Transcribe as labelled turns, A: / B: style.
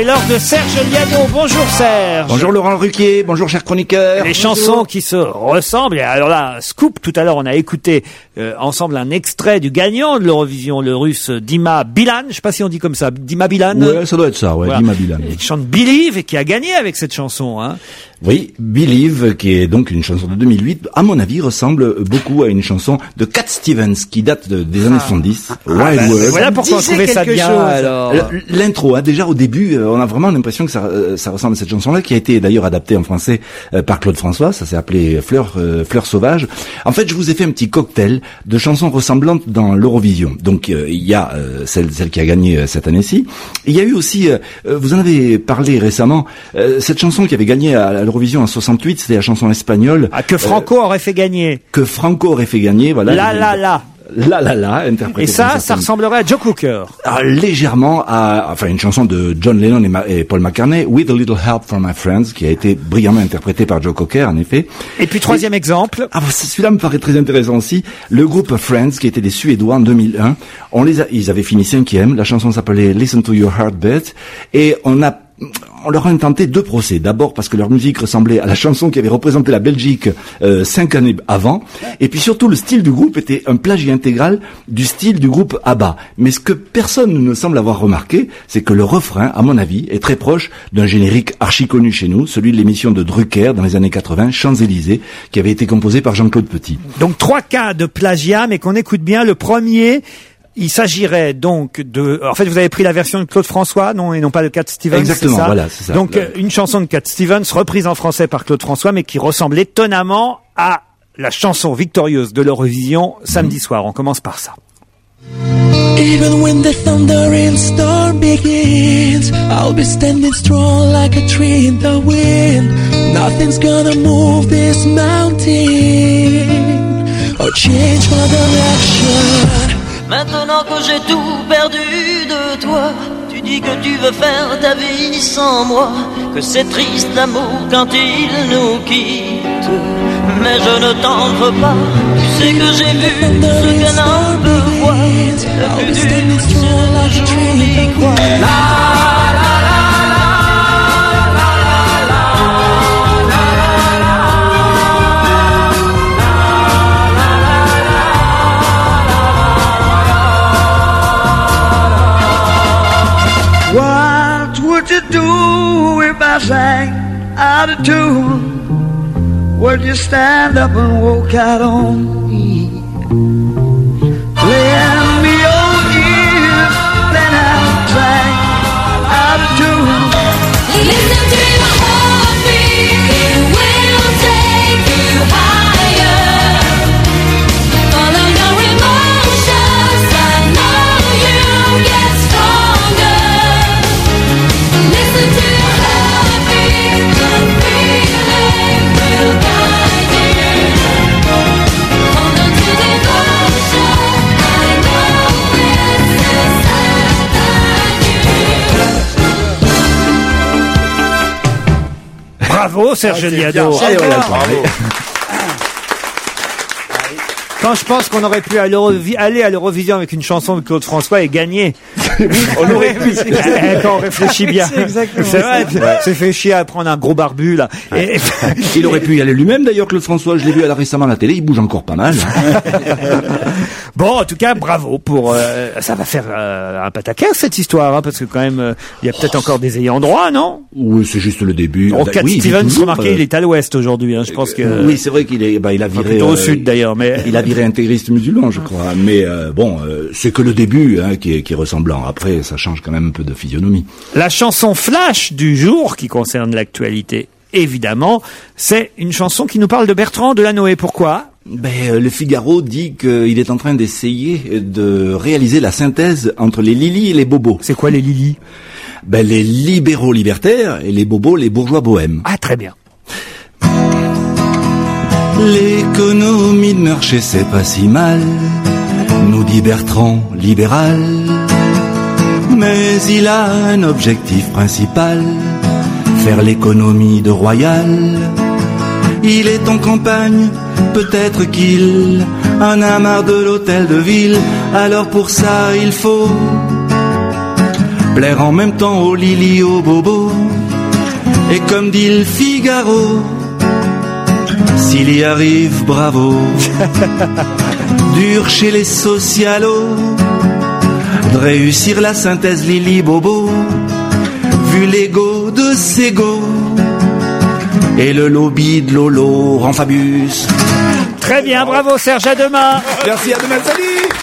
A: l'heure de Serge Liano. Bonjour Serge.
B: Bonjour Laurent Ruquier, bonjour chers chroniqueurs.
A: Les chansons qui se ressemblent. Et alors là, scoop, tout à l'heure on a écouté ensemble un extrait du gagnant de l'Eurovision, le russe Dima Bilan. Je sais pas si on dit comme ça, Dima Bilan.
B: Ouais, ça doit être ça, ouais, voilà. Dima Bilan.
A: Il chante Believe et qui a gagné avec cette chanson, hein.
B: Oui, Believe, qui est donc une chanson de 2008, à mon avis, ressemble beaucoup à une chanson de Cat Stevens, qui date des années 70. Wild World.
A: Voilà pourquoi on trouvait ça bien, alors.
B: L'intro, hein, déjà au début, on a vraiment l'impression que ça ressemble à cette chanson-là, qui a été d'ailleurs adaptée en français par Claude François. Ça s'est appelé Fleur sauvage. En fait, je vous ai fait un petit cocktail de chansons ressemblantes dans l'Eurovision. Donc, il y a celle qui a gagné cette année-ci. Il y a eu aussi, vous en avez parlé récemment, cette chanson qui avait gagné à l'Eurovision en 68, c'était la chanson espagnole.
A: Ah, que Franco aurait fait gagner.
B: Que Franco aurait fait gagner, voilà. La, interprété.
A: Et ça ressemblerait à Joe Cocker.
B: Légèrement enfin, une chanson de John Lennon et Paul McCartney, With a Little Help from My Friends, qui a été brillamment interprétée par Joe Cocker, en effet.
A: Et puis, troisième exemple.
B: Celui-là me paraît très intéressant aussi. Le groupe Friends, qui était des Suédois en 2001. Ils avaient fini 5e. La chanson s'appelait Listen to Your Heartbeat. Et on leur a intenté 2 procès. D'abord parce que leur musique ressemblait à la chanson qui avait représenté la Belgique 5 années avant. Et puis surtout, le style du groupe était un plagiat intégral du style du groupe ABBA. Mais ce que personne ne semble avoir remarqué, c'est que le refrain, à mon avis, est très proche d'un générique archi connu chez nous, celui de l'émission de Drucker dans les années 80, Champs-Élysées, qui avait été composé par Jean-Claude Petit.
A: Donc 3 cas de plagiat, mais qu'on écoute bien. Le premier... Il s'agirait donc en fait, vous avez pris la version de Claude François, non, et non pas de Cat Stevens.
B: Exactement,
A: c'est ça.
B: Voilà, c'est ça.
A: Donc, une chanson de Cat Stevens, reprise en français par Claude François, mais qui ressemble étonnamment à la chanson victorieuse de l'Eurovision samedi soir. On commence par ça.
C: Even when the thunder and storm begins, I'll be standing strong like a tree in the wind. Nothing's gonna move this mountain or change my direction.
D: Maintenant que j'ai tout perdu de toi, tu dis que tu veux faire ta vie sans moi, que c'est triste l'amour quand il nous quitte. Mais je ne t'en veux pas, tu sais que j'ai vu ce qu'un homme peut voir. Le plus dur sur la journée, quoi.
E: What would you do if I sang out of tune? Would you stand up and walk out on me? Lend me your ears, then I'll sing out of tune.
F: Listen to my heartbeat, it will take you higher. Follow your emotions, I know you get stronger. Listen to your heartbeat, the feeling will guide you. Hold on to devotion, I know it's inside you.
A: Bravo, Serge Liano.
B: Bravo.
A: Quand je pense qu'on aurait pu aller à l'Eurovision avec une chanson de Claude François et gagner.
B: On aurait pu.
A: Quand on réfléchit bien. C'est vrai, c'est fait chier à prendre un gros barbu, là.
B: Ouais. Il aurait pu y aller lui-même, d'ailleurs, Claude François. Je l'ai vu récemment à la télé. Il bouge encore pas mal.
A: Bon, en tout cas, bravo pour, ça va faire un pataquès, cette histoire, hein, parce que quand même, il y a peut-être encore des ayants droit, non?
B: Oui, c'est juste le début.
A: Cat Stevens, remarquez, il est à l'ouest aujourd'hui, hein. Je pense que.
B: Oui, c'est vrai qu'il est, il a viré.
A: Plutôt au sud, d'ailleurs, mais.
B: Il a viré intégriste musulman, je crois. Mais, c'est que le début, hein, qui est ressemblant. Après, ça change quand même un peu de physionomie.
A: La chanson flash du jour qui concerne l'actualité, évidemment, c'est une chanson qui nous parle de Bertrand Delanoë. Pourquoi?
B: Le Figaro dit qu'il est en train d'essayer de réaliser la synthèse entre les Lili et les bobos.
A: C'est quoi les Lili?
B: Les libéraux libertaires et les bobos, les bourgeois bohèmes.
A: Ah, très bien.
B: L'économie de marché, c'est pas si mal, nous dit Bertrand, libéral. Mais il a un objectif principal, faire l'économie de Royal. Il est en campagne, peut-être qu'il en a marre de l'hôtel de ville. Alors pour ça il faut plaire en même temps au Lili, au Bobo. Et comme dit le Figaro, s'il y arrive, bravo. Dur chez les socialos de réussir la synthèse Lili Bobo, vu l'ego de Sego et le lobby de Lolo en Fabius.
A: Très bien, bravo Serge, à demain.
B: Merci, à demain, salut.